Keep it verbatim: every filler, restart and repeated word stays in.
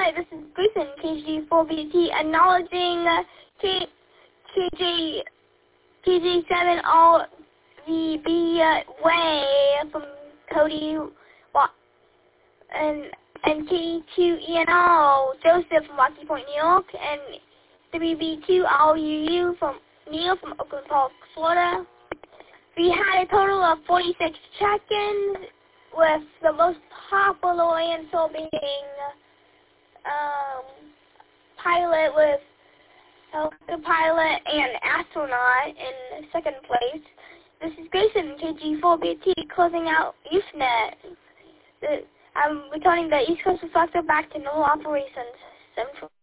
Hi, this is Grayson, K G four B T, acknowledging uh, K, KJ, K J seven all the B uh, way from Cody Wa- and and K two E N O Joseph from Rocky Point, New York, and W B two R U U from Neil from Oakland Park, Florida. We had a total of forty-six check-ins, with the most popular answer being um, pilot with helicopter pilot and astronaut in second place. This is Grayson, K G four B T, closing out Usenet. The, I'm returning the East Coast Reflector back to normal operations. seven